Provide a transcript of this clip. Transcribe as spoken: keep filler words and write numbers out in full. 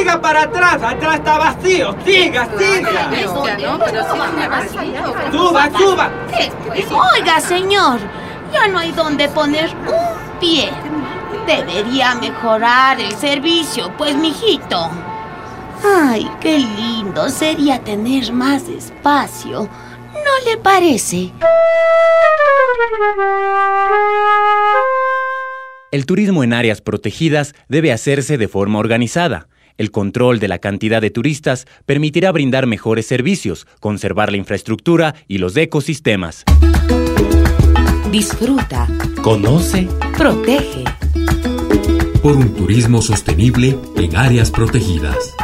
siga para atrás, atrás está vacío. Siga, siga. Suba, suba. Oiga, señor, ya no hay donde poner un pie. Debería mejorar el servicio, pues, mijito. Ay, qué lindo sería tener más espacio. ¿No le parece? El turismo en áreas protegidas debe hacerse de forma organizada. El control de la cantidad de turistas permitirá brindar mejores servicios, conservar la infraestructura y los ecosistemas. Disfruta. Conoce. Protege. Por un turismo sostenible en áreas protegidas.